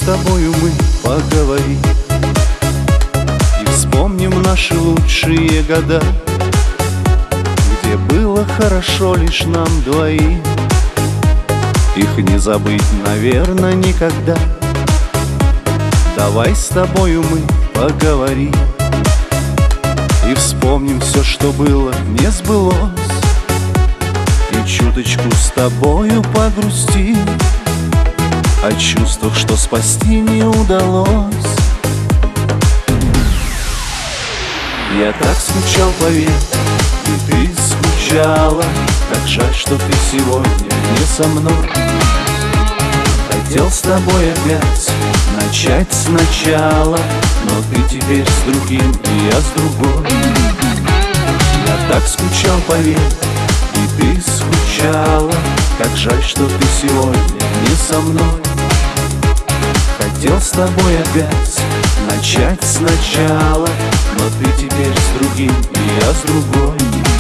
тобою мы поговорим и вспомним наши лучшие года, где было хорошо лишь нам двоим. Их не забыть, наверное, никогда. Давай с тобою мы поговорим и вспомним все, что было, не сбылось, и чуточку с тобою погрустим о чувствах, что спасти не удалось. Я так скучал, поверь, и ты скучала. Как жаль, что ты сегодня не со мной. Хотел с тобой опять начать сначала, но ты теперь с другим, и я с другой. Я так скучал, поверь, и ты скучала. Как жаль, что ты сегодня не со мной. Хотел с тобой опять начать сначала, но ты теперь с другим, и я с другой.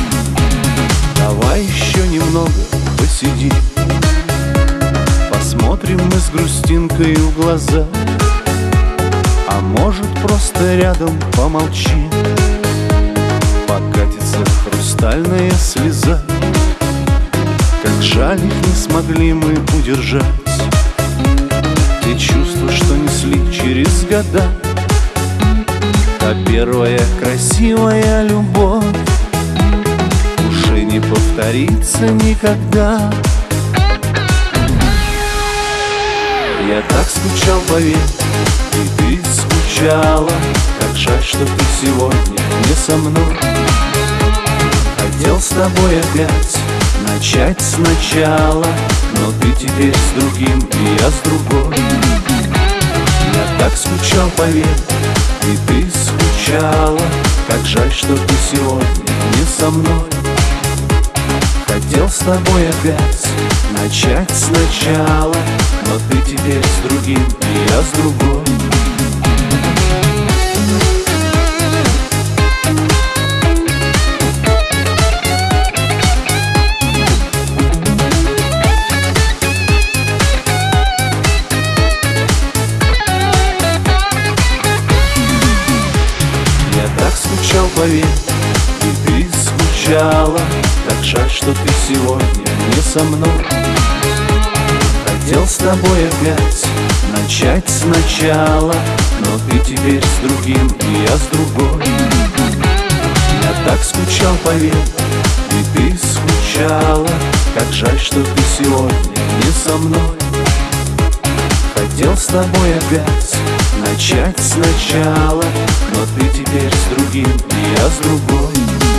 Давай еще немного посидим, посмотрим мы с грустинкой в глаза. А может, просто рядом помолчим, покатится хрустальная слеза. Как жаль, их не смогли мы удержать, те чувства, что несли через года. Та первая красивая любовь уже не повторится никогда. Я так скучал, поверь, и ты скучала. Как жаль, что ты сегодня не со мной. Хотел с тобой опять начать сначала, но ты теперь с другим, и я с другой. Я так скучал, поверь, и ты скучала. Как жаль, что ты сегодня не со мной. Хотел с тобой опять начать сначала, но ты теперь с другим, и я с другой. Скучал, поверь, и ты скучала. Как жаль, что ты сегодня не со мной. Хотел с тобой опять начать сначала, но ты теперь с другим, и я с другой. Я так скучал, поверь, и ты скучала. Как жаль, что ты сегодня не со мной. Хотел с тобой опять начать сначала, но ты теперь с другим, и я с другой.